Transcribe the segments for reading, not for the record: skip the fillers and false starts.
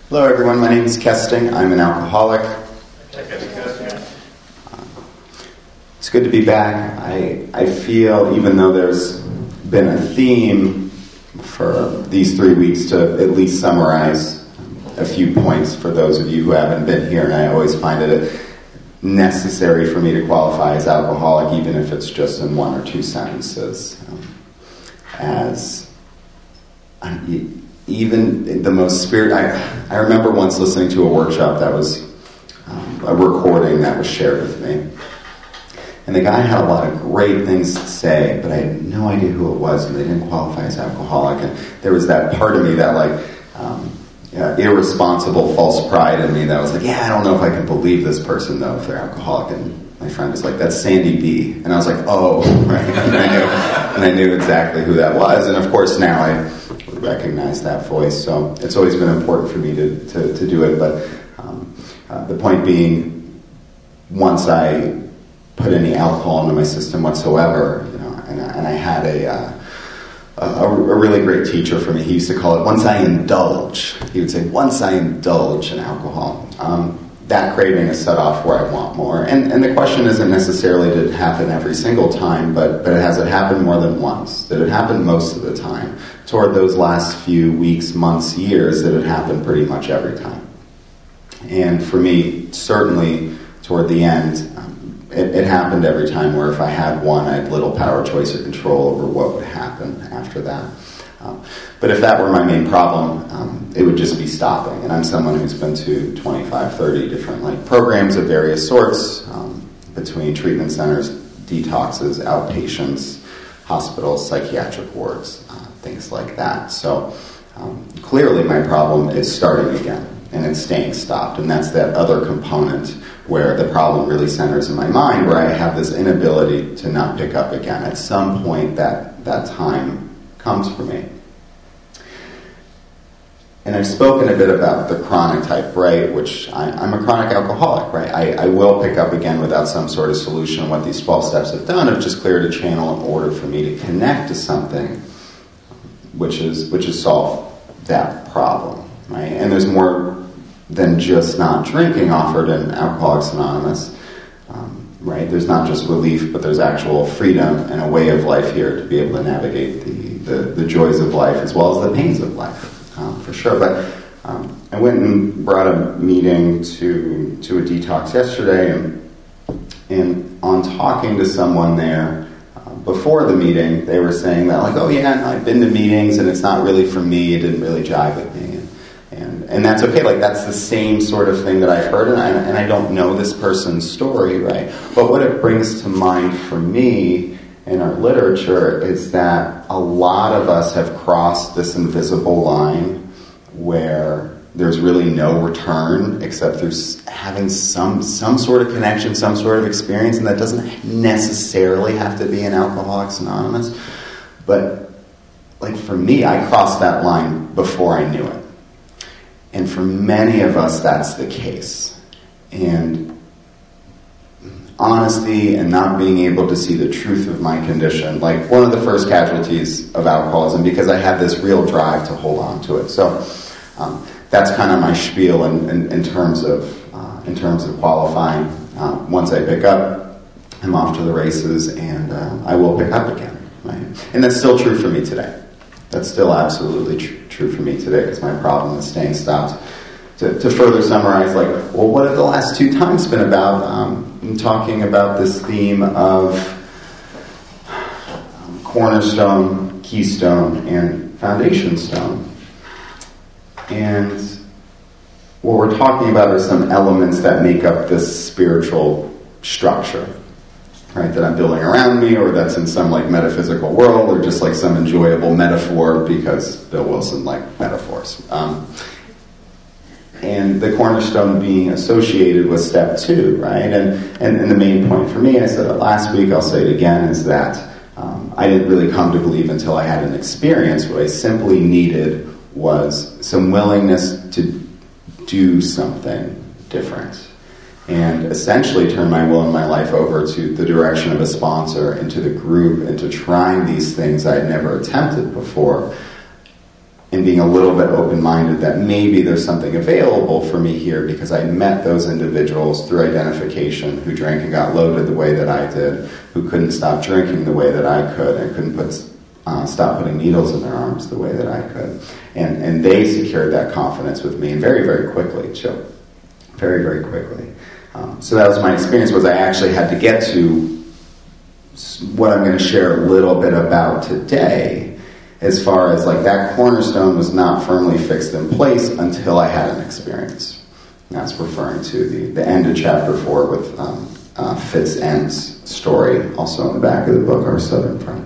Hello everyone, my name is Kesting. I'm an alcoholic. It's good to be back. I feel, even though there's been a theme for these 3 weeks, to at least summarize a few points for those of you who haven't been here, and I always find it necessary for me to qualify as alcoholic, even if it's just in 1 or 2 sentences. Even the most spirit... I remember once listening to a workshop that was a recording that was shared with me. And the guy had a lot of great things to say, but I had no idea who it was, and they didn't qualify as alcoholic. And there was that part of me that, irresponsible, false pride in me that was like, I don't know if I can believe this person, though, if they're alcoholic. And my friend was like, that's Sandy B. And I was like, oh, right. And I knew exactly who that was. And of course, now I recognize that voice. So it's always been important for me to do it. But the point being, once I put any alcohol into my system whatsoever, and I had a really great teacher for me. He used to call it, once I indulge. He would say, once I indulge in alcohol, that craving is set off where I want more. And the question isn't necessarily did it happen every single time, but has it happened more than once? Did it happen most of the time? Toward those last few weeks, months, years, did it happen pretty much every time? And for me, certainly toward the end, it happened every time where if I had one, I had little power, choice, or control over what would happen after that. But if that were my main problem, it would just be stopping. And I'm someone who's been to 25, 30 different programs of various sorts, between treatment centers, detoxes, outpatients, hospitals, psychiatric wards, things like that. So clearly my problem is starting again, and it's staying stopped. And that's that other component where the problem really centers in my mind, where I have this inability to not pick up again. At some point that time comes for me. And I've spoken a bit about the chronic type, right, which I'm a chronic alcoholic, right? I will pick up again without some sort of solution. What these 12 steps have done have just cleared a channel in order for me to connect to something which is solve that problem, right? And there's more than just not drinking offered in Alcoholics Anonymous, right? There's not just relief, but there's actual freedom and a way of life here to be able to navigate the joys of life as well as the pains of life, for sure. But I went and brought a meeting to a detox yesterday, and on talking to someone there before the meeting, they were saying that I've been to meetings and it's not really for me, it didn't really jive with me. And that's okay. That's the same sort of thing that I've heard, and I don't know this person's story, right? But what it brings to mind for me in our literature is that a lot of us have crossed this invisible line where there's really no return except through having some sort of connection, some sort of experience, and that doesn't necessarily have to be in Alcoholics Anonymous. But for me, I crossed that line before I knew it. And for many of us, that's the case. And honesty and not being able to see the truth of my condition, one of the first casualties of alcoholism, because I had this real drive to hold on to it. So that's kind of my spiel in terms of qualifying. Once I pick up, I'm off to the races, and I will pick up again. Right? And that's still true for me today. That's still absolutely true for me today, because my problem is staying stopped. To further summarize, what have the last 2 times been about? I'm talking about this theme of cornerstone, keystone, and foundation stone. And what we're talking about are some elements that make up this spiritual structure, right, that I'm building around me, or that's in some metaphysical world, or just some enjoyable metaphor, because Bill Wilson liked metaphors. And the cornerstone being associated with step 2, right? And the main point for me, I said it last week, I'll say it again, is that I didn't really come to believe until I had an experience. What I simply needed was some willingness to do something different, and essentially turn my will and my life over to the direction of a sponsor, into the group, into trying these things I'd never attempted before. and being a little bit open-minded that maybe there's something available for me here because I met those individuals through identification who drank and got loaded the way that I did, who couldn't stop drinking the way that I could, and couldn't stop putting needles in their arms the way that I could. And they secured that confidence with me, and very, very quickly, too. Very, very quickly. So that was my experience, was I actually had to get to what I'm going to share a little bit about today, as far as like that cornerstone was not firmly fixed in place until I had an experience. And that's referring to the end of chapter 4 with Fitz End's story, also in the back of the book, our Southern Friend.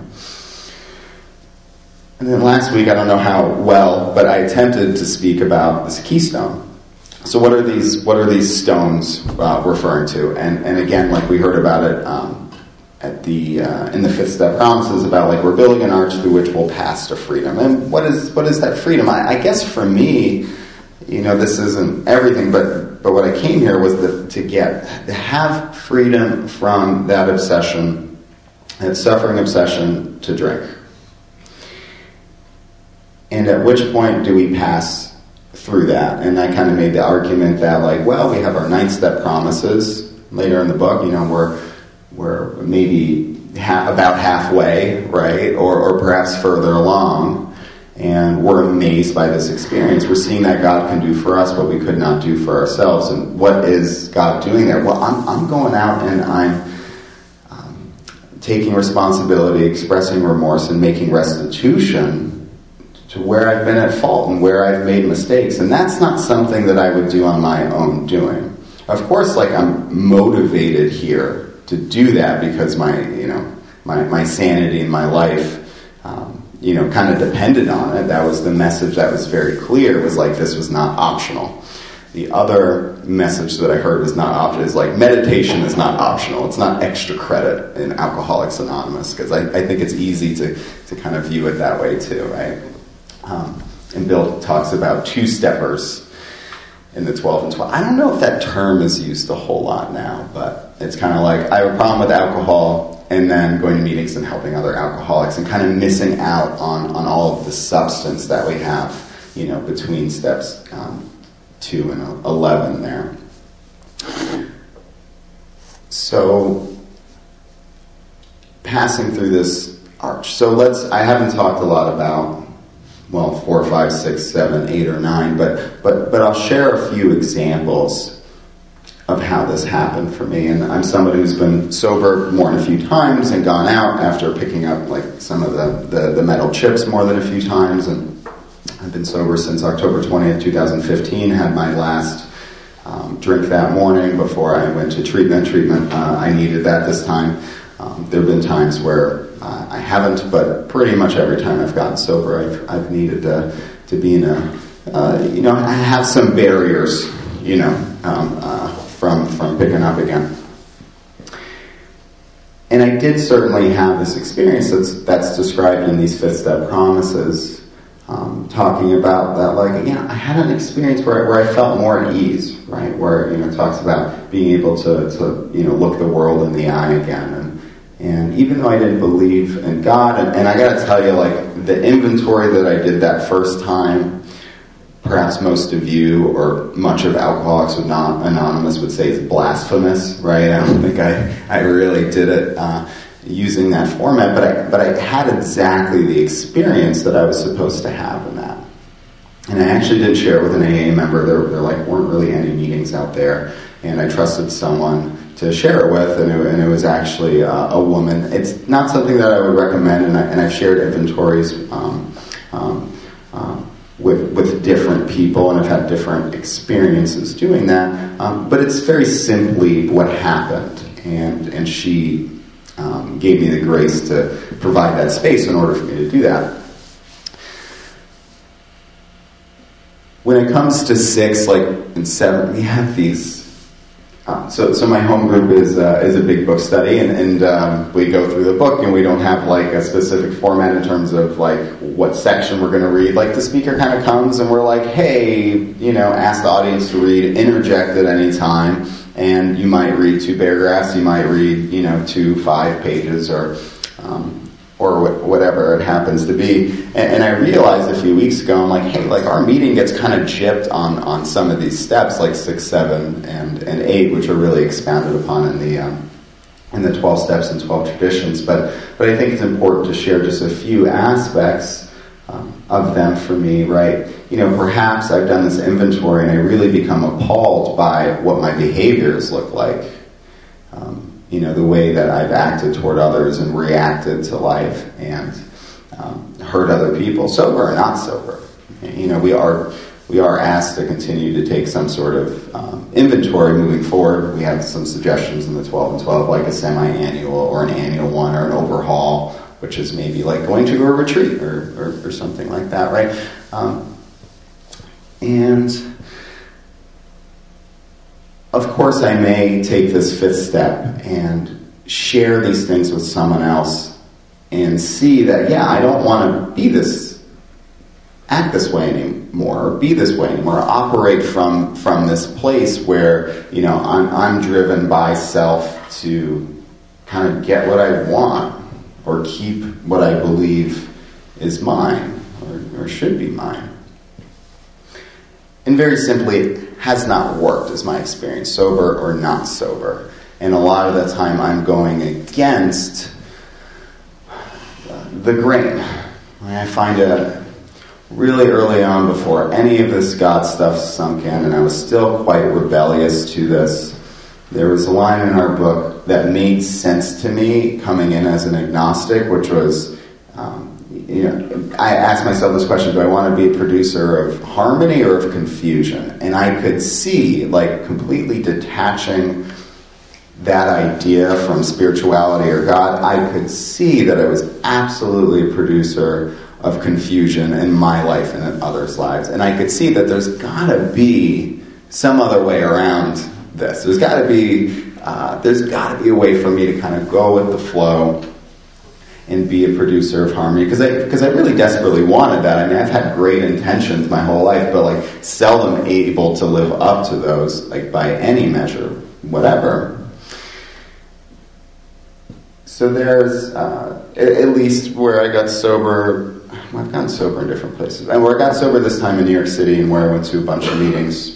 And then last week, I don't know how well, but I attempted to speak about this keystone. So what are these stones referring to? And again, like we heard about it in the fifth step promises about like we're building an arch through which we'll pass to freedom. And what is that freedom? I guess for me, this isn't everything, but what I came here was to have freedom from that obsession, that suffering obsession to drink. And at which point do we pass through that? And I kind of made the argument that we have our ninth step promises later in the book, we're maybe about halfway, right? Or perhaps further along. And we're amazed by this experience. We're seeing that God can do for us what we could not do for ourselves. And what is God doing there? Well, I'm going out and I'm taking responsibility, expressing remorse, and making restitution to where I've been at fault and where I've made mistakes. And that's not something that I would do on my own doing. Of course, I'm motivated here to do that because my sanity in my life, kind of depended on it. That was the message that was very clear, was this was not optional. The other message that I heard was not optional is meditation is not optional. It's not extra credit in Alcoholics Anonymous, because I think it's easy to kind of view it that way too, right? And Bill talks about two-steppers in the 12 and 12. I don't know if that term is used a whole lot now, but it's kind of I have a problem with alcohol and then going to meetings and helping other alcoholics and kind of missing out on all of the substance that we have, between steps 2 and 11 there. So, passing through this arch. So I haven't talked a lot about 4, 5, 6, 7, 8, or 9, but I'll share a few examples of how this happened for me. And I'm somebody who's been sober more than a few times and gone out after picking up some of the metal chips more than a few times. And I've been sober since October 20th, 2015. Had my last drink that morning before I went to treatment. I needed that this time. There have been times where I haven't, but pretty much every time I've gotten sober, I've needed to be in I have some barriers, from picking up again. And I did certainly have this experience that's described in these fifth step promises, talking about that, I had an experience where I felt more at ease, right? Where, it talks about being able to look the world in the eye again. And even though I didn't believe in God, and I got to tell you, the inventory that I did that first time, perhaps most of you or much of Alcoholics Anonymous would say is blasphemous, right? I don't think I really did it using that format, but I had exactly the experience that I was supposed to have in that. And I actually did share it with an AA member. There weren't really any meetings out there, and I trusted someone to share it with, and it was actually a woman. It's not something that I would recommend, and I've shared inventories with different people, and I've had different experiences doing that. But it's very simply what happened, and she gave me the grace to provide that space in order for me to do that. When it comes to 6, and 7, we have these. So my home group is a big book study, and we go through the book, and we don't have a specific format in terms of what section we're going to read. The speaker kind of comes, and we're hey, ask the audience to read, interject at any time, and you might read 2 paragraphs, you might read 2 5 pages, or or whatever it happens to be. And I realized a few weeks ago, I'm like, hey, like our meeting gets kind of gypped on some of these steps, like 6, 7, and 8, which are really expounded upon in the 12 steps and 12 traditions. But I think it's important to share just a few aspects of them for me, right? Perhaps I've done this inventory and I really become appalled by what my behaviors look like. The way that I've acted toward others and reacted to life and hurt other people, sober or not sober. We are asked to continue to take some sort of inventory moving forward. We have some suggestions in the 12 and 12, like a semi-annual or an annual one or an overhaul, which is maybe like going to a retreat or something like that, right? And of course, I may take this 5th step and share these things with someone else and see that, I don't want to act this way anymore, or be this way anymore, operate from this place where, I'm driven by self to kind of get what I want or keep what I believe is mine or should be mine. And very simply, it has not worked, is my experience, sober or not sober. And a lot of the time I'm going against the grain. I find it really early on, before any of this God stuff sunk in, and I was still quite rebellious to this, there was a line in our book that made sense to me coming in as an agnostic, which was, I asked myself this question, do I want to be a producer of harmony or of confusion? And I could see, like, completely detaching that idea from spirituality or God, I could see that I was absolutely a producer of confusion in my life and in others' lives. And I could see that there's got to be some other way around this. There's got to be a way for me to kind of go with the flow and be a producer of harmony, because I really desperately wanted that. I mean, I've had great intentions my whole life, but like seldom able to live up to those, like by any measure, whatever. So there's at least where I got sober. I've gotten sober in different places, and where I got sober this time in New York City, and where I went to a bunch of meetings.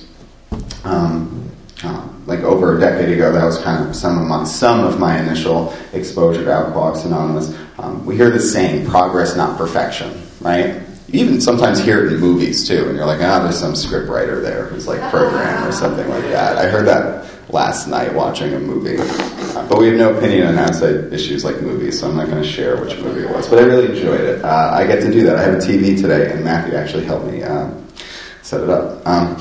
Like over a decade ago, that was kind of some of my initial exposure to Alcoholics Anonymous. We hear the saying, progress, not perfection, right? You even sometimes hear it in movies, too, and you're like, there's some script writer there who's like programmed or something like that. I heard that last night watching a movie. But we have no opinion on outside issues like movies, so I'm not going to share which movie it was. But I really enjoyed it. I get to do that. I have a TV today, and Matthew actually helped me set it up.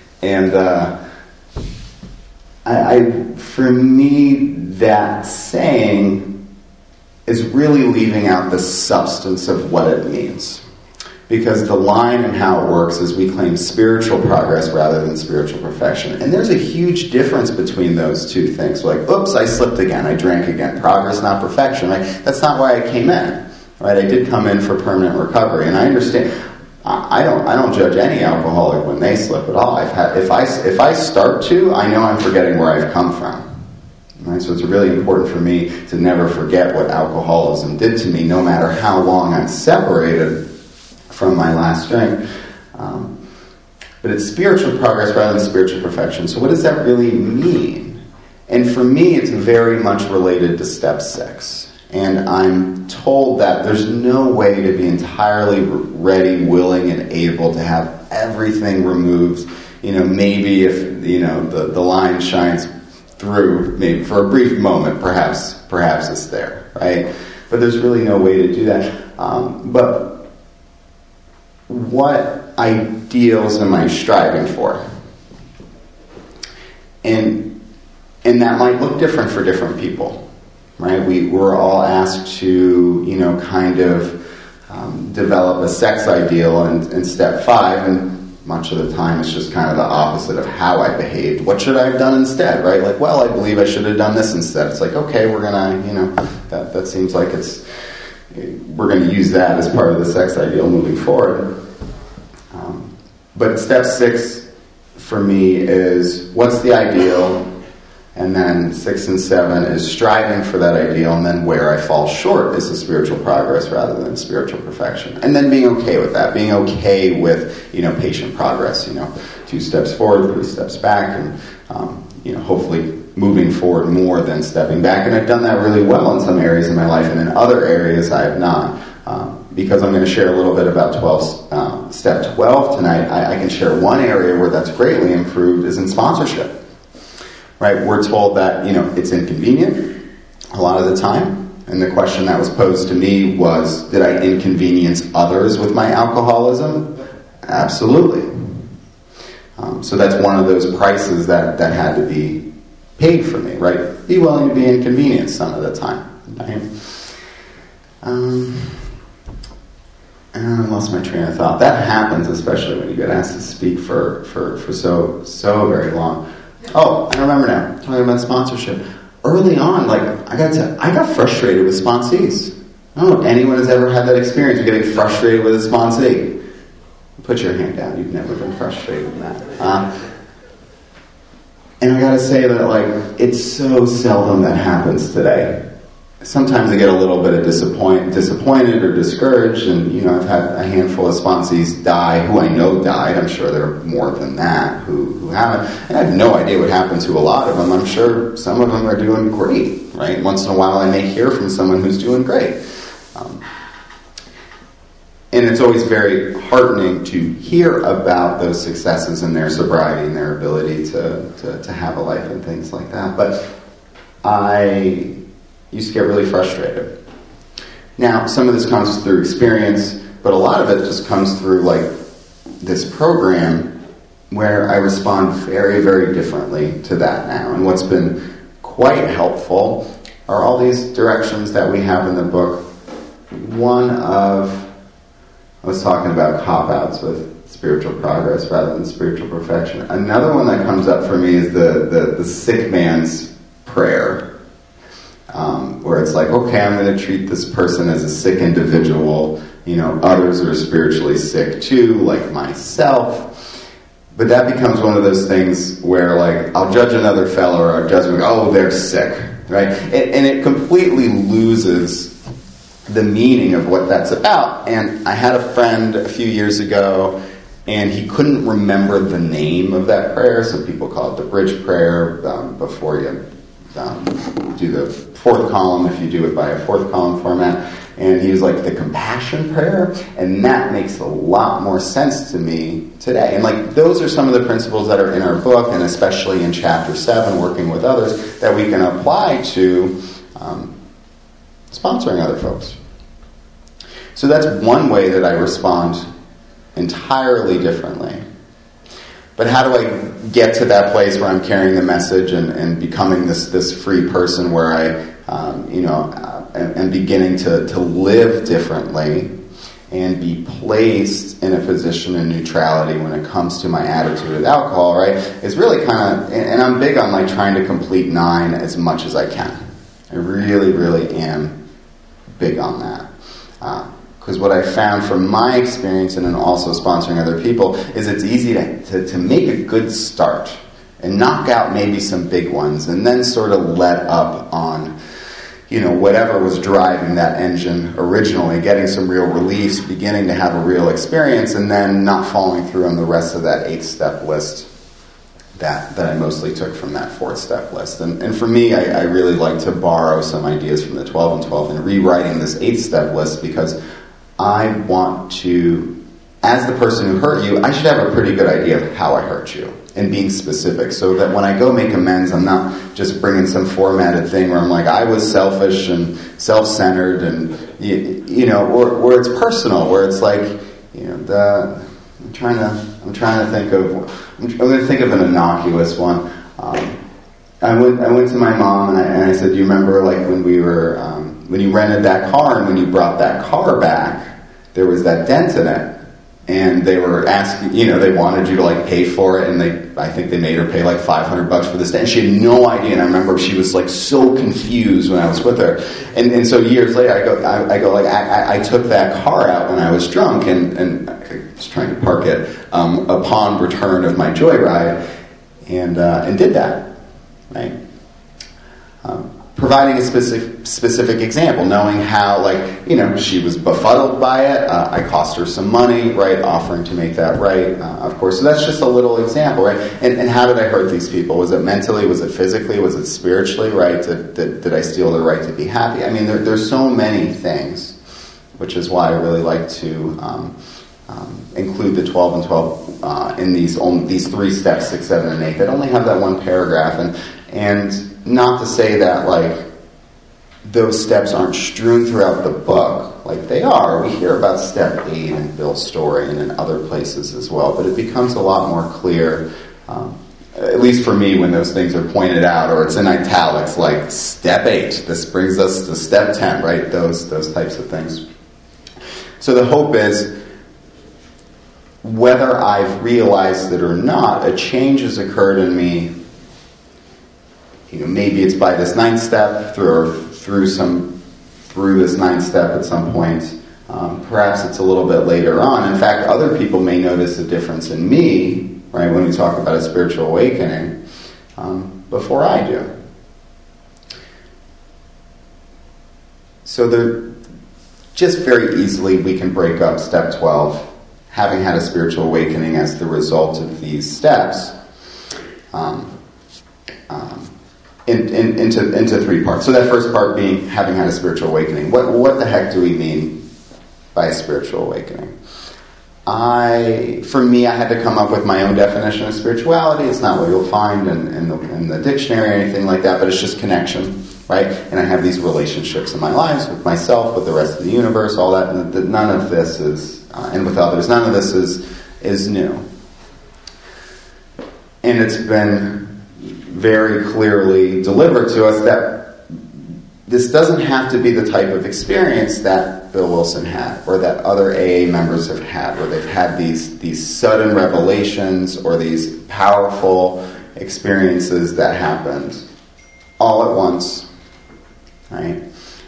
For me, that saying is really leaving out the substance of what it means. Because the line and how it works is we claim spiritual progress rather than spiritual perfection. And there's a huge difference between those two things. Like, oops, I slipped again, I drank again. Progress, not perfection. Right? That's not why I came in. Right? I did come in for permanent recovery. And I understand, I don't judge any alcoholic when they slip at all. If I start to, I know I'm forgetting where I've come from. Right? So it's really important for me to never forget what alcoholism did to me, no matter how long I'm separated from my last drink. But it's spiritual progress rather than spiritual perfection. So what does that really mean? And for me, it's very much related to step 6. And I'm told that there's no way to be entirely ready, willing, and able to have everything removed. Maybe if, the line shines through, maybe for a brief moment, perhaps it's there, right? But there's really no way to do that. But what ideals am I striving for? And that might look different for different people, right? We're all asked to, kind of develop a sex ideal in step 5, and much of the time it's just kind of the opposite of how I behaved. What should I have done instead, right? Like, well, I believe I should have done this instead. It's like, okay, we're gonna, that seems like we're gonna use that as part of the sex ideal moving forward. But step 6 for me is, what's the ideal? And then 6 and 7 is striving for that ideal, and then where I fall short is the spiritual progress rather than spiritual perfection. And then being okay with that, being okay with, patient progress, 2 steps forward, 3 steps back, and, hopefully moving forward more than stepping back. And I've done that really well in some areas in my life, and in other areas I have not. Because I'm going to share a little bit about step 12 tonight, I can share one area where that's greatly improved is in sponsorship. Right, we're told that, it's inconvenient a lot of the time. And the question that was posed to me was, did I inconvenience others with my alcoholism? Absolutely. So that's one of those prices that had to be paid for me, right? Be willing to be inconvenienced some of the time. Right? And I lost my train of thought. That happens, especially when you get asked to speak for so very long. Oh, I remember now. Talking about sponsorship. Early on, I got frustrated with sponsees. I don't know if anyone has ever had that experience of getting frustrated with a sponsee. Put your hand down. You've never been frustrated with that. And I got to say that, it's so seldom that happens today. Sometimes I get a little bit of disappointed or discouraged, and I've had a handful of sponsees die who I know died. I'm sure there are more than that who haven't, and I have no idea what happened to a lot of them. I'm sure some of them are doing great, right? Once in a while I may hear from someone who's doing great. And it's always very heartening to hear about those successes in their sobriety and their ability to have a life and things like that. But I used to get really frustrated. Now, some of this comes through experience, but a lot of it just comes through this program where I respond very, very differently to that now. And what's been quite helpful are all these directions that we have in the book. I was talking about cop-outs with spiritual progress rather than spiritual perfection. Another one that comes up for me is the sick man's prayer. Where it's okay, I'm going to treat this person as a sick individual. Others are spiritually sick too, like myself. But that becomes one of those things where, I'll judge another fellow or I'll judge them, they're sick, right? And it completely loses the meaning of what that's about. And I had a friend a few years ago, and he couldn't remember the name of that prayer. Some people call it the bridge prayer before you do the fourth column, if you do it by a fourth column format. And he was the compassion prayer, and that makes a lot more sense to me today. And those are some of the principles that are in our book, and especially in chapter 7, working with others, that we can apply to sponsoring other folks. So that's one way that I respond entirely differently. But how do I get to that place where I'm carrying the message and becoming this free person where I am beginning to live differently and be placed in a position of neutrality when it comes to my attitude with alcohol, right? It's really kind of, and I'm big on trying to complete 9 as much as I can. I really, really am big on that. Because what I found from my experience and in also sponsoring other people is it's easy to make a good start and knock out maybe some big ones and then sort of let up on, whatever was driving that engine originally, getting some real reliefs, beginning to have a real experience, and then not following through on the rest of that 8-step list that I mostly took from that 4th-step list. And for me, I really like to borrow some ideas from the 12 and 12 and rewriting this 8-step list because I want to, as the person who hurt you, I should have a pretty good idea of how I hurt you and being specific so that when I go make amends, I'm not just bringing some formatted thing where I'm I was selfish and self-centered and, where it's personal, where it's I'm trying to think of an innocuous one. I went to my mom and I said, do you remember when we were, when you rented that car and when you brought that car back, there was that dent in it. And they were asking, they wanted you to pay for it, and I think they made her pay $500 for this dent. And she had no idea. And I remember she was so confused when I was with her. And so years later, I took that car out when I was drunk and I was trying to park it upon return of my joyride, and did that, right? providing a specific example, knowing how, she was befuddled by it. I cost her some money, right? Offering to make that right, of course. So that's just a little example, right? And how did I hurt these people? Was it mentally? Was it physically? Was it spiritually, right? Did I steal their right to be happy? I mean, there's so many things, which is why I really like to include the 12 and 12 in these 3 steps, 6, 7, and 8 that only have that one paragraph. And not to say that, those steps aren't strewn throughout the book. They are. We hear about step 8 in Bill's story and in other places as well. But it becomes a lot more clear, at least for me, when those things are pointed out, or it's in italics, like step 8. This brings us to step 10, right? Those types of things. So the hope is, whether I've realized it or not, a change has occurred in me. Maybe it's by this 9th step, through this 9th step at some point. Perhaps it's a little bit later on. In fact, other people may notice a difference in me, right, when we talk about a spiritual awakening, before I do. So just very easily we can break up step 12, having had a spiritual awakening as the result of these steps, into 3 parts. So that first part being having had a spiritual awakening. What the heck do we mean by a spiritual awakening? For me, I had to come up with my own definition of spirituality. It's not what you'll find in the dictionary or anything like that, but it's just connection, right? And I have these relationships in my lives with myself, with the rest of the universe, all that. And none of this is, and with others, none of this is new. And it's been very clearly delivered to us that this doesn't have to be the type of experience that Bill Wilson had, or that other AA members have had, where they've had these sudden revelations or these powerful experiences that happened all at once, right?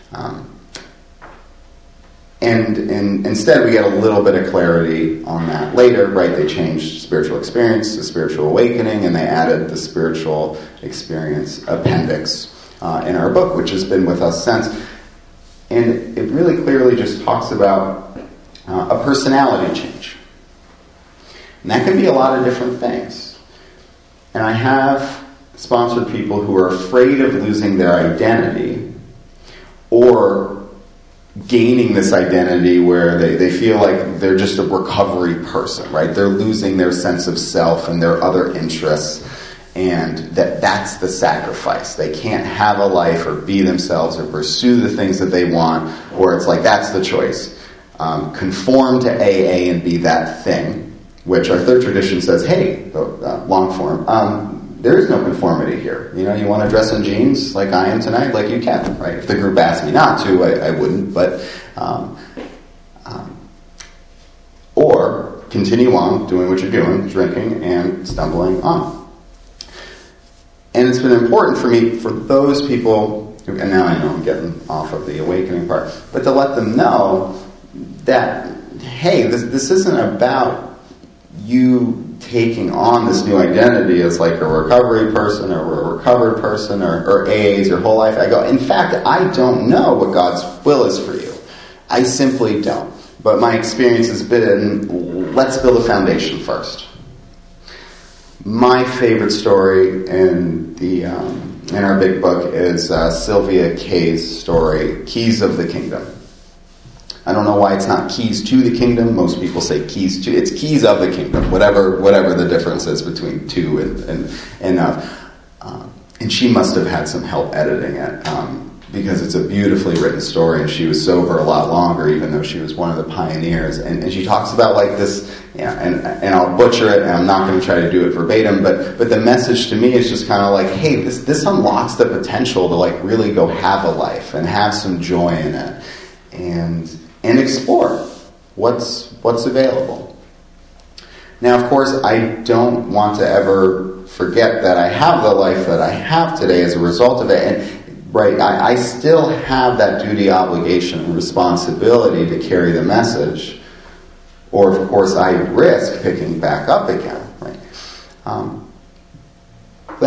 And instead we get a little bit of clarity on that later, right? They changed spiritual experience to spiritual awakening, and they added the spiritual experience appendix in our book, which has been with us since. And it really clearly just talks about a personality change. And that can be a lot of different things. And I have sponsored people who are afraid of losing their identity, or gaining this identity where they feel like they're just a recovery person, right? They're losing their sense of self and their other interests, and that's the sacrifice. They can't have a life or be themselves or pursue the things that they want, or it's like that's the choice. Conform to AA and be that thing, which our third tradition says, hey, long form, there is no conformity here. You want to dress in jeans like I am tonight, like you can, right? If the group asked me not to, I wouldn't, but or continue on doing what you're doing, drinking and stumbling on. And it's been important for me, for those people, and now I know I'm getting off of the awakening part, but to let them know that, hey, this isn't about you taking on this new identity as like a recovery person or a recovered person or AA's your whole life. I go, in fact, I don't know what God's will is for you. I simply don't. But my experience has been, let's build a foundation first. My favorite story in our big book is Sylvia Kay's story, Keys of the Kingdom. I don't know why it's not keys to the kingdom. Most people say keys to. It's keys of the kingdom. Whatever the difference is between two and of. And she must have had some help editing it because it's a beautifully written story. And she was sober a lot longer, even though she was one of the pioneers. And she talks about like this. And I'll butcher it. And I'm not going to try to do it verbatim. But the message to me is just kind of like, hey, this unlocks the potential to like really go have a life and have some joy in it. And explore what's available. Now, of course, I don't want to ever forget that I have the life that I have today as a result of it. And right, I still have that duty, obligation, and responsibility to carry the message. Or, of course, I risk picking back up again. Right? But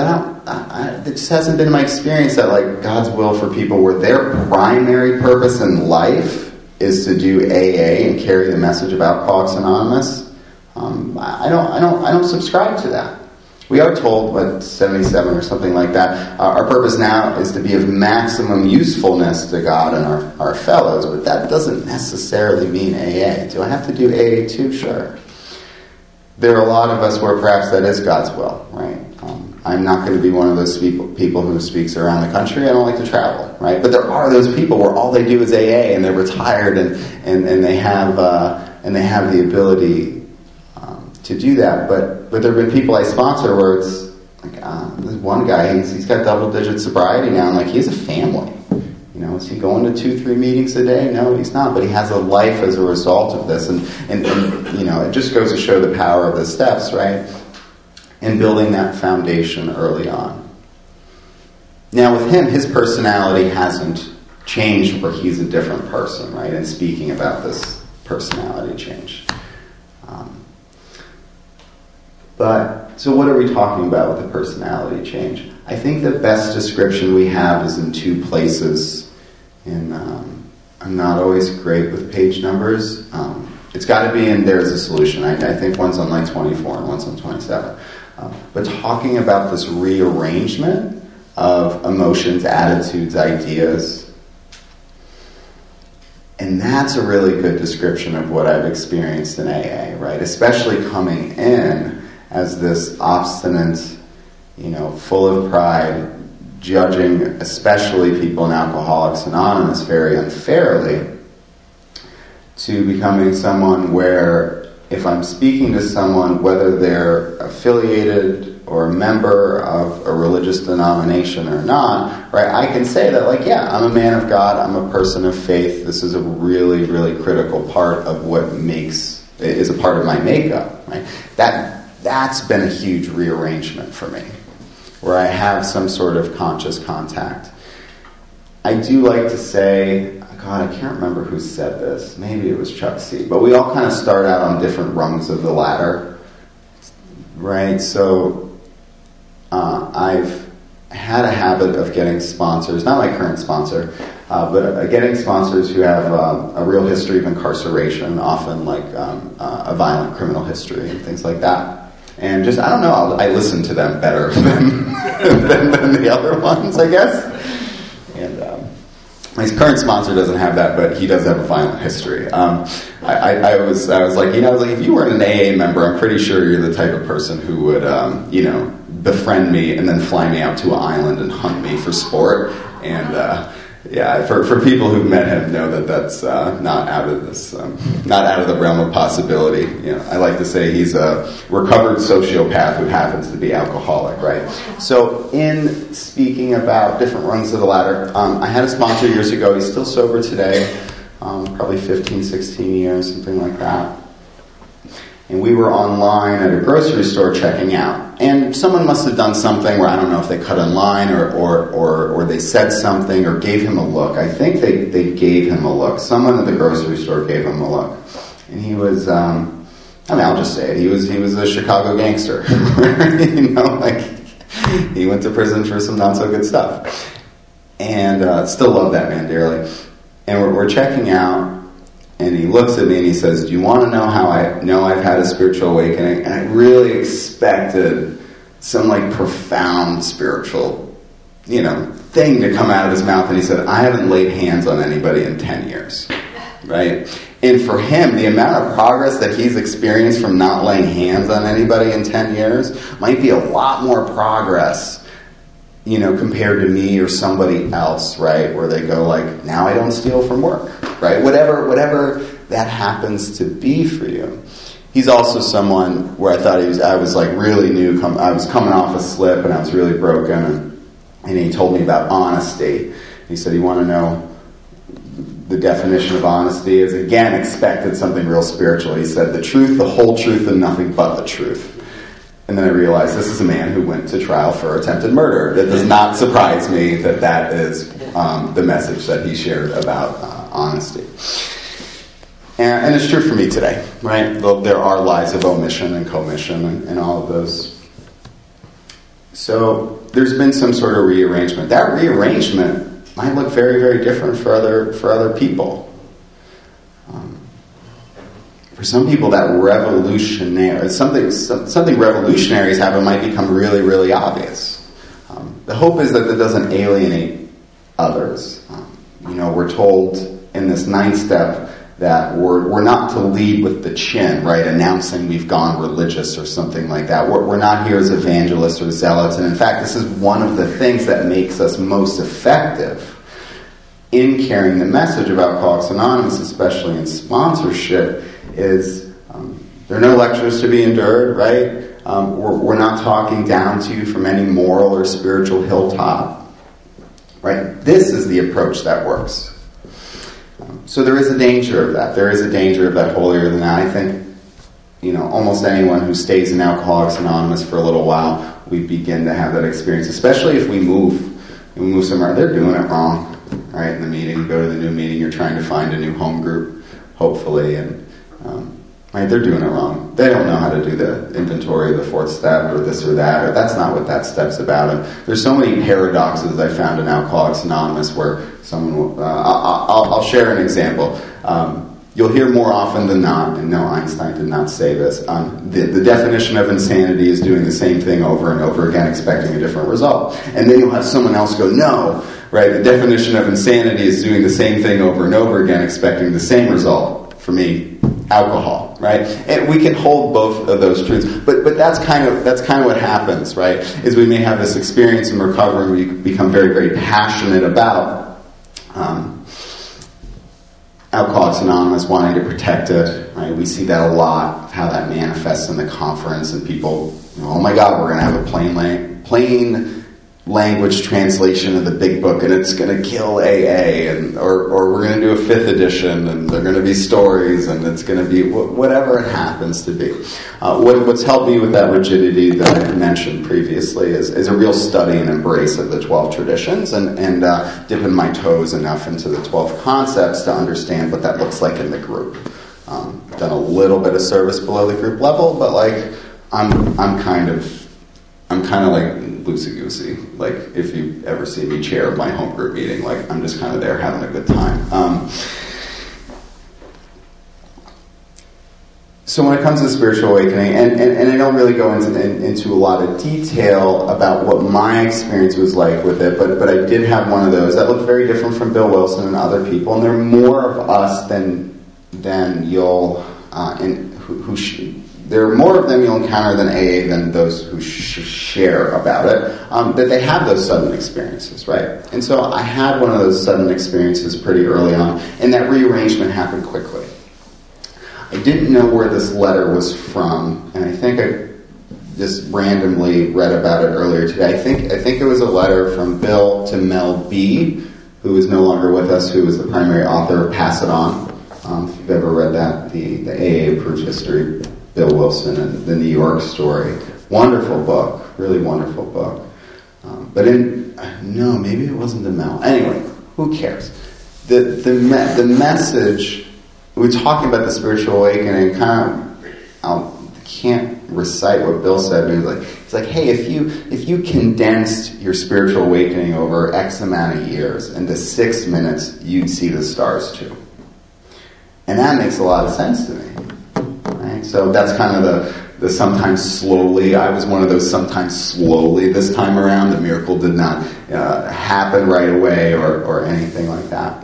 it just hasn't been my experience that like God's will for people where their primary purpose in life is to do AA and carry the message of Alcoholics Anonymous. I don't subscribe to that. We are told, 77 or something like that, our purpose now is to be of maximum usefulness to God and our fellows, but that doesn't necessarily mean AA. Do I have to do AA too? Sure. There are a lot of us where perhaps that is God's will, right? I'm not going to be one of those people who speaks around the country. I don't like to travel, right? But there are those people where all they do is AA and they're retired and they have the ability to do that. But there have been people I sponsor where it's like this one guy, he's got double-digit sobriety now, and like he has a family. You know, is he going to 2-3 meetings a day? No, he's not. But he has a life as a result of this, and you know, it just goes to show the power of the steps, right? And building that foundation early on. Now, with him, his personality hasn't changed, where he's a different person, right? And speaking about this personality change. So what are we talking about with the personality change? I think the best description we have is in 2 places. And I'm not always great with page numbers. It's got to be in There's a Solution. I think one's on line 24 and one's on 27. But talking about this rearrangement of emotions, attitudes, ideas. And that's a really good description of what I've experienced in AA, right? Especially coming in as this obstinate, you know, full of pride, judging especially people in Alcoholics Anonymous very unfairly, to becoming someone where if I'm speaking to someone, whether they're affiliated or a member of a religious denomination or not, right, I can say that, like, yeah, I'm a man of God, I'm a person of faith, this is a really, really critical part of what is a part of my makeup, right? That's been a huge rearrangement for me, where I have some sort of conscious contact. I do like to say, God, I can't remember who said this. Maybe it was Chuck C. But we all kind of start out on different rungs of the ladder, right? So I've had a habit of getting sponsors, not my current sponsor, but getting sponsors who have a real history of incarceration, often like a violent criminal history and things like that. And just, I don't know, I listen to them better than the other ones, I guess. And my current sponsor doesn't have that, but he does have a violent history. I was like, you know, like if you were an AA member, I'm pretty sure you're the type of person who would, you know, befriend me and then fly me out to an island and hunt me for sport. And yeah, for people who've met him, know that that's not out of the realm of possibility. You know, I like to say he's a recovered sociopath who happens to be alcoholic, right? So, in speaking about different rungs of the ladder, I had a sponsor years ago. He's still sober today, probably 15, 16 years, something like that. And we were online at a grocery store checking out. And someone must have done something where I don't know if they cut in line or they said something or gave him a look. I think they gave him a look. Someone at the grocery store gave him a look. And he was, I'll just say it. He was a Chicago gangster. You know, like, he went to prison for some not so good stuff. And still love that man dearly. And we're checking out. And he looks at me and he says, do you want to know how I know I've had a spiritual awakening? And I really expected some like profound spiritual, you know, thing to come out of his mouth. And he said, I haven't laid hands on anybody in 10 years. Right? And for him, the amount of progress that he's experienced from not laying hands on anybody in 10 years might be a lot more progress, you know, compared to me or somebody else, right? Where they go like, now I don't steal from work. Right? Whatever that happens to be for you. He's also someone where I was like really new. I was coming off a slip and I was really broken. And he told me about honesty. He said, you want to know the definition of honesty? Is again expected something real spiritual. He said, the truth, the whole truth, and nothing but the truth. And then I realized this is a man who went to trial for attempted murder. It does not surprise me that is the message that he shared about honesty. And it's true for me today, right? There are lies of omission and commission and all of those. So there's been some sort of rearrangement. That rearrangement might look very, very different for other people. For some people, that something revolutionary has happened might become really, really obvious. The hope is that it doesn't alienate others. We're told in this 9th step that we're not to lead with the chin, right? Announcing we've gone religious or something like that. We're not here as evangelists or zealots. And in fact, this is one of the things that makes us most effective in carrying the message of Alcoholics Anonymous, especially in sponsorship, is there are no lectures to be endured, right? We're not talking down to you from any moral or spiritual hilltop, right? This is the approach that works. So there is a danger of that. There is a danger of that holier than thou. I think, almost anyone who stays in Alcoholics Anonymous for a little while, we begin to have that experience, especially if we move somewhere. They're doing it wrong, right? In the meeting, go to the new meeting, you're trying to find a new home group, hopefully, and right, they're doing it wrong. They don't know how to do the inventory of the 4th step or this or that, or that's not what that step's about. And there's so many paradoxes I found in Alcoholics Anonymous where someone will, I'll share an example. You'll hear more often than not, and no, Einstein did not say this, the definition of insanity is doing the same thing over and over again, expecting a different result. And then you'll have someone else go, no, right, the definition of insanity is doing the same thing over and over again, expecting the same result. For me, alcohol, right? And we can hold both of those truths, but that's kind of what happens, right? Is we may have this experience in recovery, we become very, very passionate about Alcoholics Anonymous, wanting to protect it, right? We see that a lot, how that manifests in the conference, and people, oh my God, we're going to have a plain language translation of the big book, and it's going to kill AA, or we're going to do a 5th edition, and they're going to be stories, and it's going to be whatever it happens to be. What's helped me with that rigidity that I mentioned previously is a real study and embrace of the 12 traditions, and dipping my toes enough into the 12 concepts to understand what that looks like in the group. Done a little bit of service below the group level, but I'm kind of like loosey-goosey. Like, if you ever see me chair my home group meeting, like, I'm just kind of there having a good time. So when it comes to spiritual awakening, and I don't really go into a lot of detail about what my experience was like with it, but I did have one of those that looked very different from Bill Wilson and other people, and there are more of us than you'll there are more of them you'll encounter than AA than those who share about it, that they have those sudden experiences, right? And so I had one of those sudden experiences pretty early on, and that rearrangement happened quickly. I didn't know where this letter was from, and I think I just randomly read about it earlier today. I think it was a letter from Bill to Mel B., who is no longer with us, who was the primary author of Pass It On. If you've ever read that, the AA Approved History, Bill Wilson and the New York Story. Wonderful book, really wonderful book. Maybe it wasn't the Mel. Anyway, who cares? The message, we're talking about the spiritual awakening, I can't recite what Bill said, but it's like, hey, if you condensed your spiritual awakening over X amount of years into 6 minutes, you'd see the stars too. And that makes a lot of sense to me. Right? So that's kind of the sometimes slowly. I was one of those sometimes slowly this time around. The miracle did not happen right away or anything like that.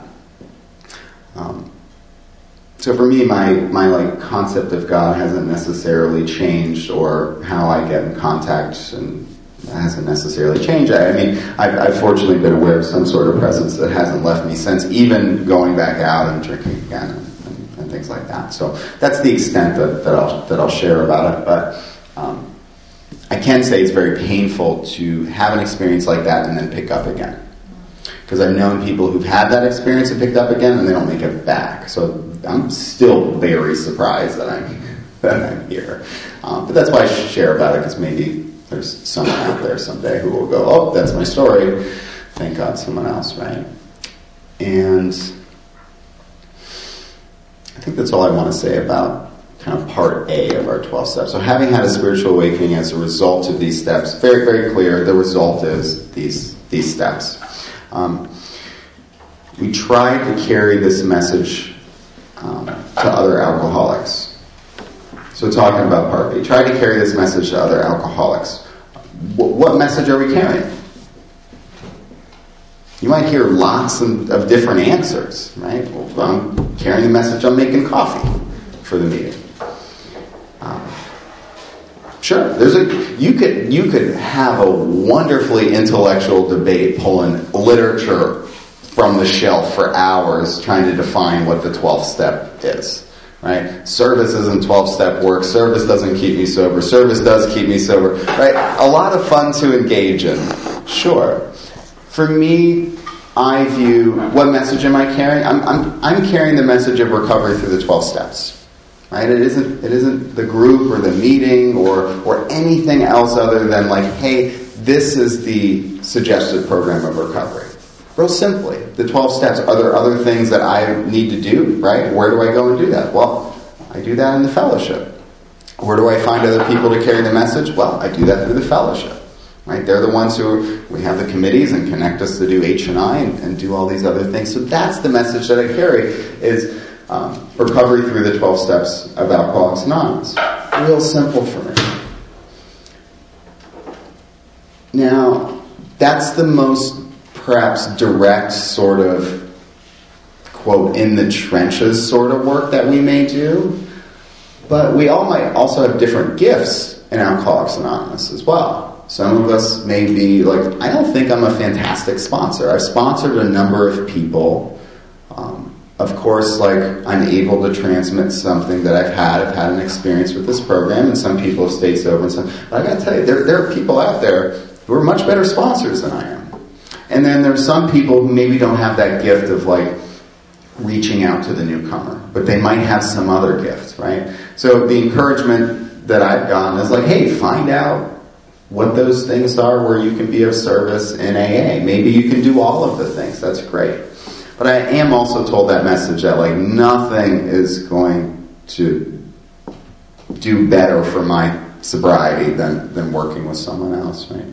So for me, my concept of God hasn't necessarily changed, or how I get in contact and hasn't necessarily changed. I've fortunately been aware of some sort of presence that hasn't left me since, even going back out and drinking again and things like that. So that's the extent that I'll share about it. But I can say it's very painful to have an experience like that and then pick up again. Because I've known people who've had that experience and picked up again, and they don't make it back. So I'm still very surprised that I'm here. But that's why I share about it, because maybe there's someone out there someday who will go, oh, that's my story. Thank God, someone else, right? And I think that's all I want to say about kind of part A of our 12 steps. So having had a spiritual awakening as a result of these steps, very, very clear, the result is these steps. We try to carry this message to other alcoholics. So talking about part B, try to carry this message to other alcoholics. What message are we carrying? You might hear lots of different answers, right? Well, I'm carrying the message, I'm making coffee for the meeting. Sure, you could have a wonderfully intellectual debate pulling literature from the shelf for hours trying to define what the 12th step is, right? Service isn't 12-step work. Service doesn't keep me sober. Service does keep me sober, right? A lot of fun to engage in, sure. For me, I view, what message am I carrying? I'm carrying the message of recovery through the 12 steps, right? It isn't the group or the meeting or anything else other than like, hey, this is the suggested program of recovery. Real simply, the 12 steps. Are there other things that I need to do, right? Where do I go and do that? Well, I do that in the fellowship. Where do I find other people to carry the message? Well, I do that through the fellowship, right? They're the ones we have the committees and connect us to do H&I and do all these other things. So that's the message that I carry is recovery through the 12 steps of Alcoholics Anonymous. Real simple for me. Now, that's the most perhaps direct sort of, quote, in the trenches sort of work that we may do. But we all might also have different gifts in Alcoholics Anonymous as well. Some of us may be like, I don't think I'm a fantastic sponsor. I've sponsored a number of people. Of course, like, I'm able to transmit something that I've had an experience with this program, and some people have stayed sober. And some, but I got to tell you, there are people out there who are much better sponsors than I am. And then there's some people who maybe don't have that gift of like reaching out to the newcomer, but they might have some other gift, right? So the encouragement that I've gotten is like, hey, find out what those things are where you can be of service in AA. Maybe you can do all of the things. That's great. But I am also told that message that like nothing is going to do better for my sobriety than working with someone else, right?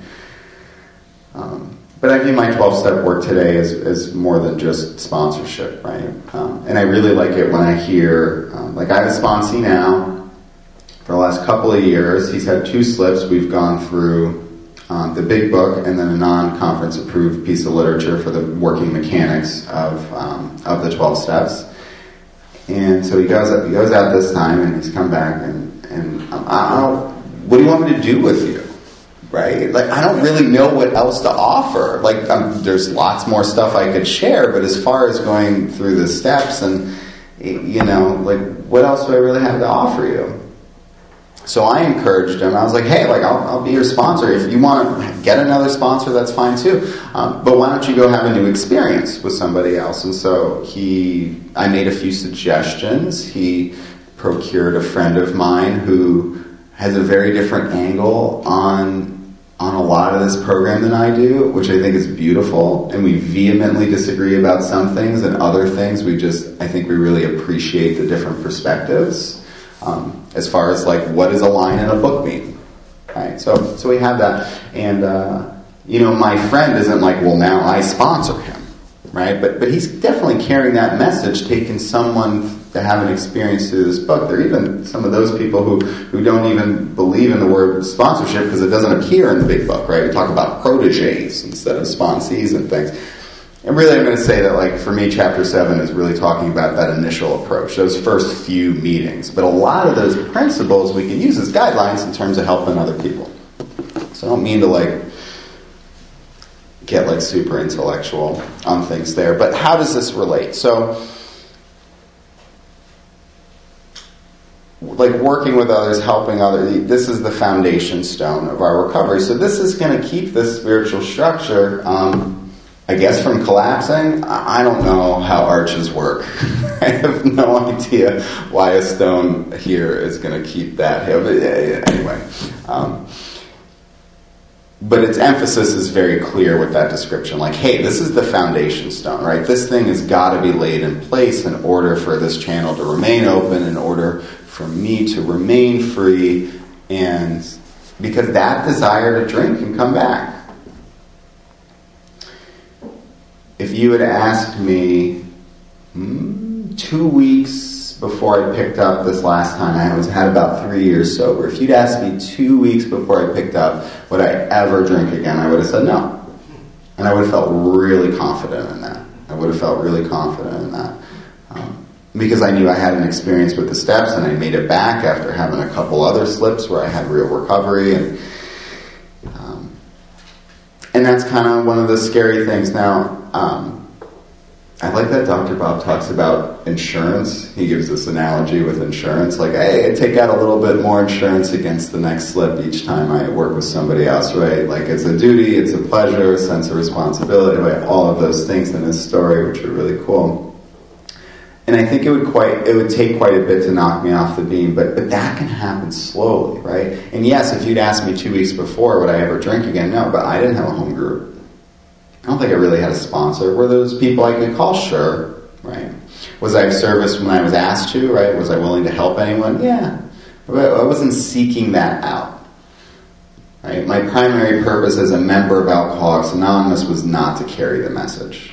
But I view my 12-step work today as more than just sponsorship, right? And I really like it when I hear, like I have a sponsee now for the last couple of years. He's had 2 slips. We've gone through the big book and then a non-conference approved piece of literature for the working mechanics of the 12 steps. And so he goes out this time and he's come back and what do you want me to do with you? Right? Like, I don't really know what else to offer. Like, there's lots more stuff I could share, but as far as going through the steps and, like, what else do I really have to offer you? So I encouraged him. I was like, hey, like, I'll be your sponsor. If you want to get another sponsor, that's fine too. But why don't you go have a new experience with somebody else? And so I made a few suggestions. He procured a friend of mine who has a very different angle on a lot of this program than I do, which I think is beautiful, and we vehemently disagree about some things, and other things I think we really appreciate the different perspectives, as far as like what is a line in a book mean, right? So we have that, and my friend isn't like, well, now I sponsor him, right? But he's definitely carrying that message, taking someone to have an experience through this book. There are even some of those people who don't even believe in the word sponsorship because it doesn't appear in the big book, right? We talk about proteges instead of sponsees and things. And really I'm going to say that, like, for me, Chapter 7 is really talking about that initial approach, those first few meetings. But a lot of those principles we can use as guidelines in terms of helping other people. So I don't mean to, like, get, like, super intellectual on things there. But how does this relate? So, like, working with others, helping others, this is the foundation stone of our recovery. So this is going to keep this spiritual structure, I guess, from collapsing. I don't know how arches work. I have no idea why a stone here is going to keep that. Anyway, but its emphasis is very clear with that description. Like, hey, this is the foundation stone, right? This thing has got to be laid in place in order for this channel to remain open, in order for me to remain free, and because that desire to drink can come back. If you had asked me 2 weeks before I picked up this last time, I had about 3 years sober. If you'd asked me 2 weeks before I picked up, would I ever drink again, I would have said no. And I would have felt really confident in that. Because I knew I had an experience with the steps, and I made it back after having a couple other slips where I had real recovery. And that's kind of one of the scary things. Now, I like that Dr. Bob talks about insurance. He gives this analogy with insurance, like, hey, I take out a little bit more insurance against the next slip each time I work with somebody else, right? Like, it's a duty, it's a pleasure, a sense of responsibility, right? All of those things in his story, which are really cool. And I think it would take quite a bit to knock me off the beam, but that can happen slowly, right? And yes, if you'd asked me 2 weeks before, would I ever drink again? No, but I didn't have a home group. I don't think I really had a sponsor. Were those people I could call? Sure, right? Was I of service when I was asked to, right? Was I willing to help anyone? Yeah. But I wasn't seeking that out, right? My primary purpose as a member of Alcoholics Anonymous was not to carry the message.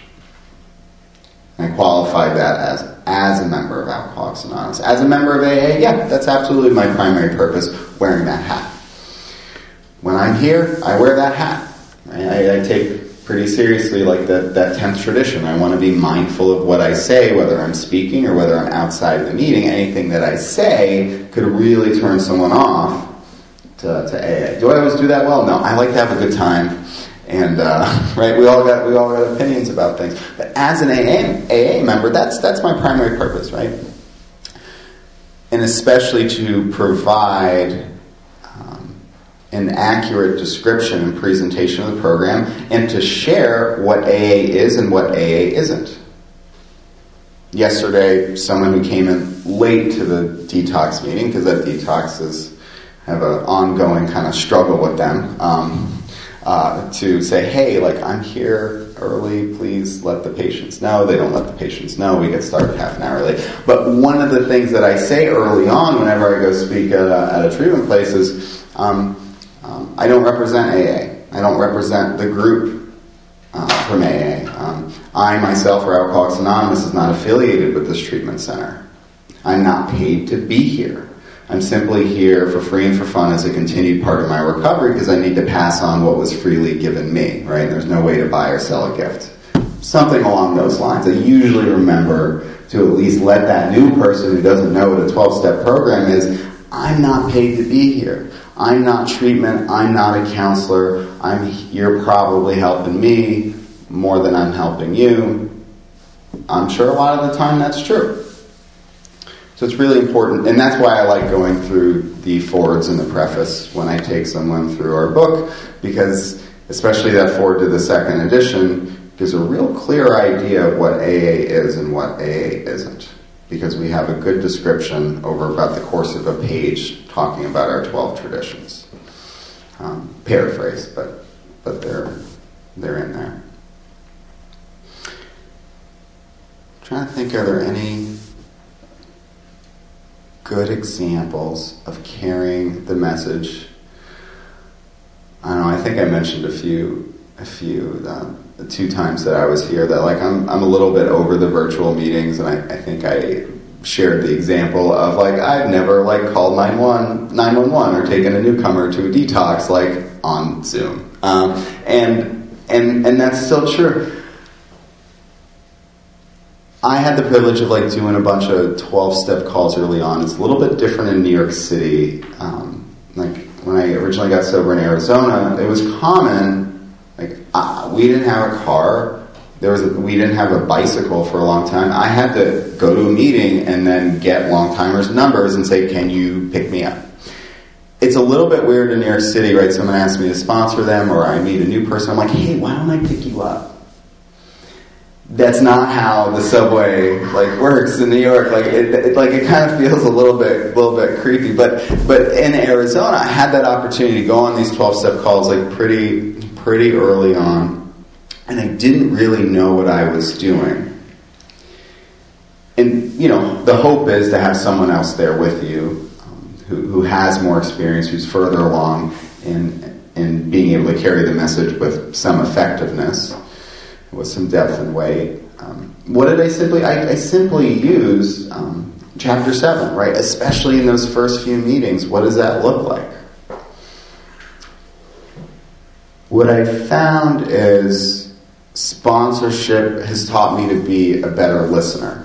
I qualified that as a member of Alcoholics Anonymous. As a member of AA, yeah, that's absolutely my primary purpose, wearing that hat. When I'm here, I wear that hat. I take pretty seriously like that 10th tradition. I want to be mindful of what I say, whether I'm speaking or whether I'm outside the meeting. Anything that I say could really turn someone off to AA. Do I always do that well? No, I like to have a good time. And right, we all got opinions about things. But as an AA member, that's my primary purpose, right? And especially to provide an accurate description and presentation of the program, and to share what AA is and what AA isn't. Yesterday, someone who came in late to the detox meeting, because that detox have an ongoing kind of struggle with them. To say, hey, like, I'm here early, please let the patients know. They don't let the patients know. We get started half an hour late. But one of the things that I say early on whenever I go speak at a treatment place is, I don't represent AA. I don't represent the group from AA. I myself, or Alcoholics Anonymous, is not affiliated with this treatment center. I'm not paid to be here. I'm simply here for free and for fun as a continued part of my recovery, because I need to pass on what was freely given me, right? There's no way to buy or sell a gift. Something along those lines. I usually remember to at least let that new person who doesn't know what a 12-step program is, I'm not paid to be here. I'm not treatment. I'm not a counselor. You're probably helping me more than I'm helping you. I'm sure a lot of the time that's true. So it's really important, and that's why I like going through the forwards and the preface when I take someone through our book, because especially that forward to the second edition gives a real clear idea of what AA is and what AA isn't, because we have a good description over about the course of a page talking about our 12 traditions. Paraphrase, but they're in there. I'm trying to think, are there any good examples of carrying the message? I don't know, I think I mentioned a few the 2 times that I was here, that like I'm a little bit over the virtual meetings, and I think I shared the example of like I've never like called 911 or taken a newcomer to a detox like on Zoom, and that's still true. I had the privilege of like doing a bunch of 12-step calls early on. It's a little bit different in New York City. Like when I originally got sober in Arizona, it was common. Like we didn't have a car. We didn't have a bicycle for a long time. I had to go to a meeting and then get long-timers' numbers and say, "Can you pick me up?" It's a little bit weird in New York City, right? Someone asks me to sponsor them, or I meet a new person. I'm like, "Hey, why don't I pick you up?" That's not how the subway like works in New York. Like it kind of feels a little bit creepy. But in Arizona, I had that opportunity to go on these 12-step calls like pretty early on, and I didn't really know what I was doing. And the hope is to have someone else there with you who has more experience, who's further along in being able to carry the message with some effectiveness, with some depth and weight. What did I simply? I simply use chapter 7, right? Especially in those first few meetings. What does that look like? What I found is sponsorship has taught me to be a better listener.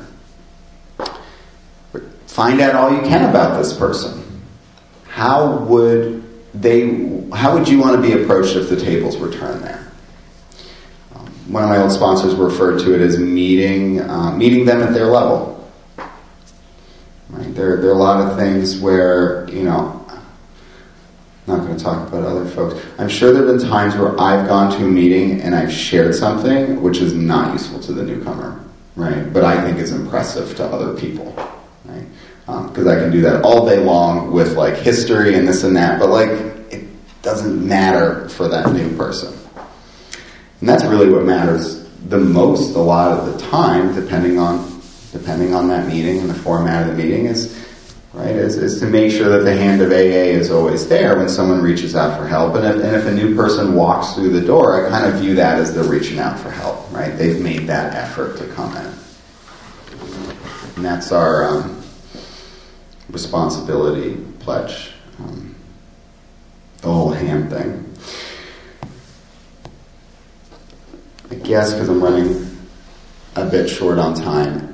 Find out all you can about this person. How would you want to be approached if the tables were turned there? One of my old sponsors referred to it as meeting them at their level. Right? There are a lot of things where, I'm not going to talk about other folks. I'm sure there have been times where I've gone to a meeting and I've shared something which is not useful to the newcomer, right? But I think is impressive to other people, right? Because I can do that all day long with like history and this and that, but like it doesn't matter for that new person. And that's really what matters the most a lot of the time, depending on that meeting and the format of the meeting is to make sure that the hand of AA is always there when someone reaches out for help. And if a new person walks through the door, I kind of view that as they're reaching out for help, right? They've made that effort to come in. And that's our responsibility pledge. The whole hand thing. I guess because I'm running a bit short on time,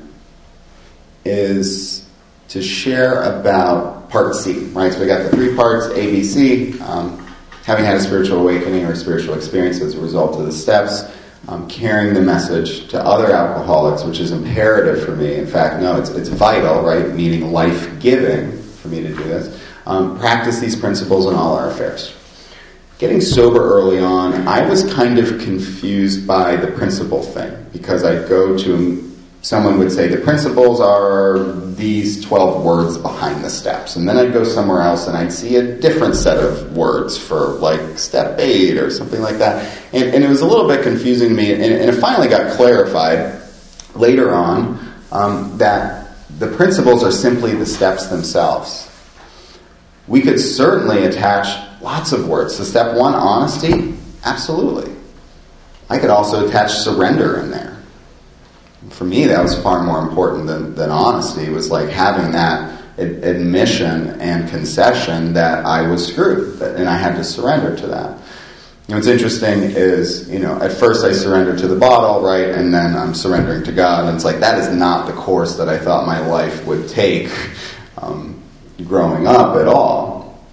is to share about part C, right? So we got the 3 parts, A, B, C, having had a spiritual awakening or spiritual experience as a result of the steps, carrying the message to other alcoholics, which is imperative for me. In fact, no, it's vital, right? Meaning life-giving for me to do this. Practice these principles in all our affairs. Getting sober early on, I was kind of confused by the principle thing because I'd go to someone would say the principles are these 12 words behind the steps, and then I'd go somewhere else and I'd see a different set of words for like step 8 or something like that, and it was a little bit confusing to me, and it finally got clarified later on that the principles are simply the steps themselves. We could certainly attach lots of words. So step 1, honesty, absolutely. I could also attach surrender in there. For me, that was far more important than honesty. It was like having that admission and concession that I was screwed, and I had to surrender to that. What's interesting is, at first I surrendered to the bottle, right, and then I'm surrendering to God, and it's like that is not the course that I thought my life would take growing up at all.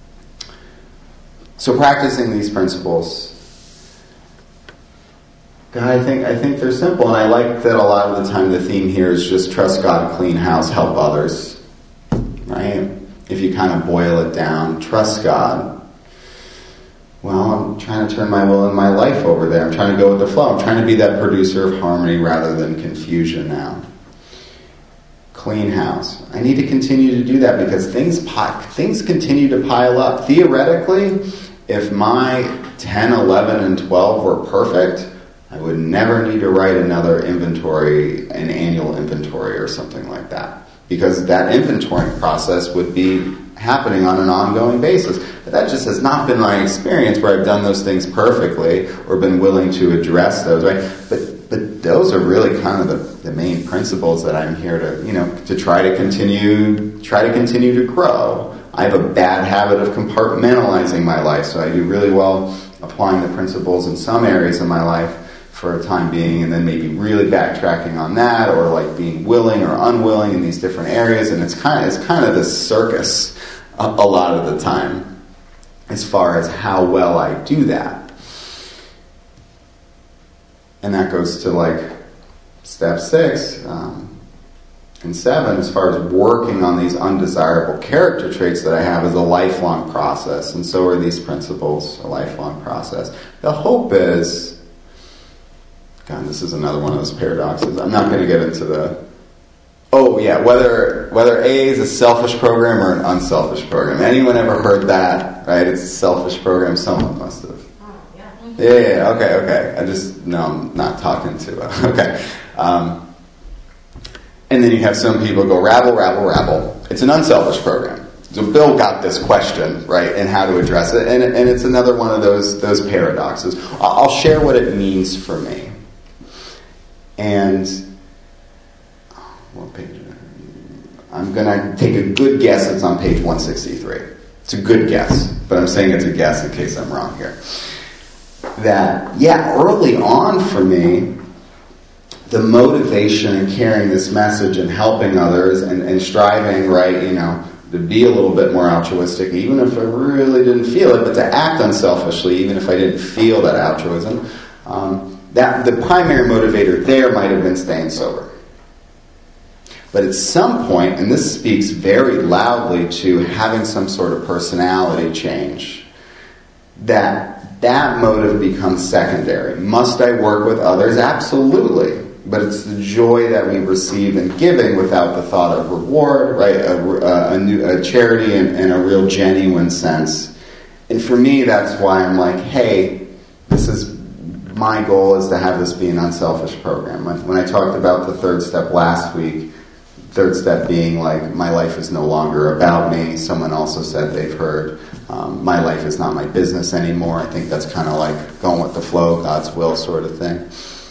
So practicing these principles, God, I think they're simple, and I like that a lot of the time the theme here is just trust God, clean house, help others, right? If you kind of boil it down, trust God. Well, I'm trying to turn my will and my life over there. I'm trying to go with the flow. I'm trying to be that producer of harmony rather than confusion now. Clean house. I need to continue to do that because things continue to pile up. Theoretically, if my 10, 11, and 12 were perfect, I would never need to write another inventory, an annual inventory or something like that. Because that inventory process would be happening on an ongoing basis. But that just has not been my experience where I've done those things perfectly or been willing to address those, right? But those are really kind of the main principles that I'm here to try to continue to grow. I have a bad habit of compartmentalizing my life, so I do really well applying the principles in some areas of my life for a time being, and then maybe really backtracking on that, or like being willing or unwilling in these different areas, and it's kind of this circus a lot of the time as far as how well I do that. And that goes to like step 6 and 7 as far as working on these undesirable character traits that I have is a lifelong process, and so are these principles a lifelong process. The hope is, God, this is another one of those paradoxes. I'm not going to get into whether AA is a selfish program or an unselfish program. Anyone ever heard that? Right? It's a selfish program. Someone must have. Yeah. Okay. I'm not talking to. Okay. And then you have some people go, rabble, rabble, rabble. It's an unselfish program. So Bill got this question, right, and how to address it. And it's another one of those paradoxes. I'll share what it means for me. And what page? I'm going to take a good guess. It's on page 163. It's a good guess, but I'm saying it's a guess in case I'm wrong here. That, early on for me, the motivation in carrying this message and helping others and striving, right, to be a little bit more altruistic, even if I really didn't feel it, but to act unselfishly, even if I didn't feel that altruism, that the primary motivator there might have been staying sober. But at some point, and this speaks very loudly to having some sort of personality change, that motive becomes secondary. Must I work with others? Absolutely. But it's the joy that we receive in giving without the thought of reward, right? A charity in a real genuine sense. And for me, that's why I'm like, hey, my goal is to have this be an unselfish program. When I talked about the third step last week, third step being like, my life is no longer about me. Someone also said they've heard, my life is not my business anymore. I think that's kind of like going with the flow, God's will sort of thing.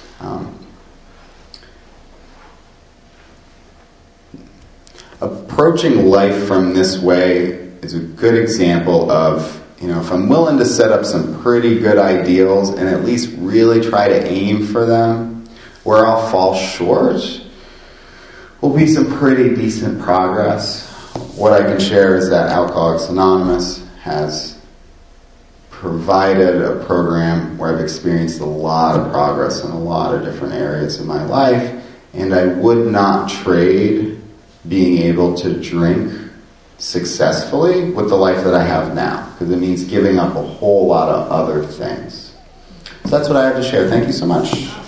Approaching life from this way is a good example of, if I'm willing to set up some pretty good ideals and at least really try to aim for them, where I'll fall short will be some pretty decent progress. What I can share is that Alcoholics Anonymous has provided a program where I've experienced a lot of progress in a lot of different areas of my life, and I would not trade being able to drink successfully with the life that I have now, because it means giving up a whole lot of other things. So that's what I have to share. Thank you so much.